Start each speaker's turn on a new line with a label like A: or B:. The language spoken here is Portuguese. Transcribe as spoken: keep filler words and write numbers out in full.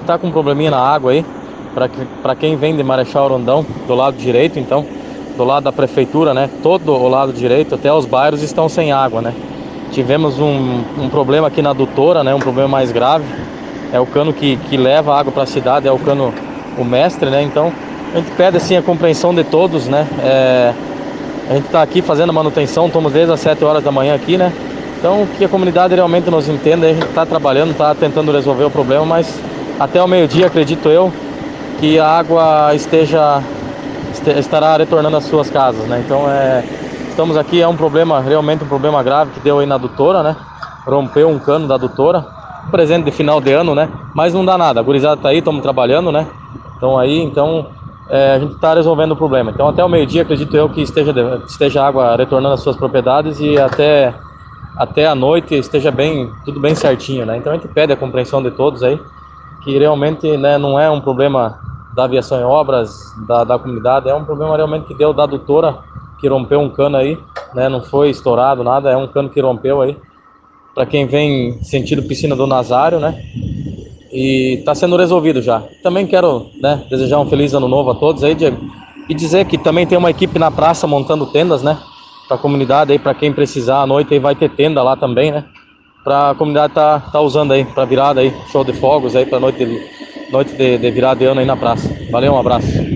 A: tá com um probleminha na água aí, para para quem vem de Marechal Rondão, do lado direito, então, do lado da prefeitura, né? Todo o lado direito, até os bairros estão sem água, né? Tivemos um, um problema aqui na adutora, né? Um problema mais grave. É o cano que, que leva a água para a cidade, é o cano, o mestre, né? Então, a gente pede assim a compreensão de todos, né? É, a gente está aqui fazendo a manutenção, estamos desde as sete horas da manhã aqui, né? Então, que a comunidade realmente nos entenda, a gente está trabalhando, está tentando resolver o problema, mas até o meio-dia, acredito eu, que a água esteja este- estará retornando às suas casas, né? Então, é, estamos aqui, é um problema, realmente um problema grave que deu aí na adutora, né? Rompeu um cano da adutora, presente de final de ano, né? Mas não dá nada, a gurizada tá aí, estamos trabalhando, né? Então aí, então é, a gente está resolvendo o problema. Então até o meio-dia acredito eu que esteja, esteja a água retornando às suas propriedades e até, até a noite esteja bem, tudo bem certinho, né? Então a gente pede a compreensão de todos aí, que realmente, né, não é um problema da aviação em obras, da, da comunidade, é um problema realmente que deu da adutora, que rompeu um cano aí, né? Não foi estourado nada, é um cano que rompeu aí, para quem vem sentido Piscina do Nazário, né? E está sendo resolvido já. Também quero, né, desejar um feliz ano novo a todos aí, Diego, e dizer que também tem uma equipe na praça montando tendas, né, para a comunidade aí, para quem precisar à noite aí vai ter tenda lá também, né, para a comunidade tá, tá usando aí para virada aí, show de fogos aí para noite de, noite de, de virada de ano aí na praça. Valeu, um abraço.